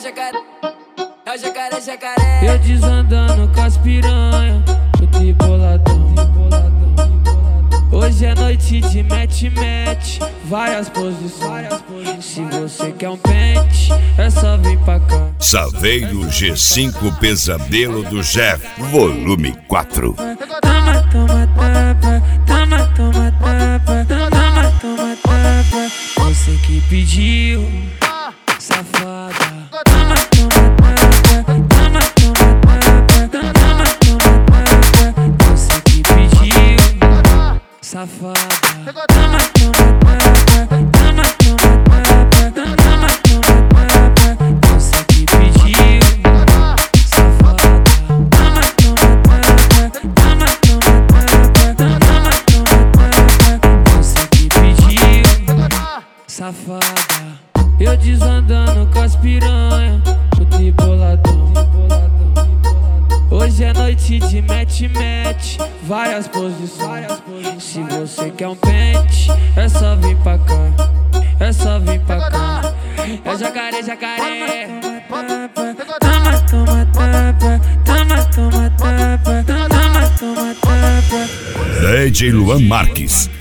É o jacaré, jacaré. Eu desandando com as piranha, o triboladão. Hoje é noite de mete-mete, várias posições. Se você quer um pente, é só vir pra cá. Saveiro G5 Pesadelo do Jeff, volume 4. Toma, toma, tapa, toma, toma, tapa, toma, toma, tapa. Você que pediu, safada. Toma, toma, tapa, toma, toma, tapa, toma, toma, tapa. Você que pediu, safada. Toma, toma, tapa, toma, toma, tapa, toma, toma, tapa. Você que pediu, safada. Toma, toma, tapa, toma, toma, tapa, toma, toma, tapa. Você que pediu, safada. Eu desandando com as piranha, o triboladão. Hoje é noite de mete-mete, várias posições. Se você quer um pente, é só vir pra cá. É só vir pra cá. É o jacaré, jacaré. Toma, toma, tapa, toma, toma, tapa, toma, toma, tapa. DJ Luan Marques.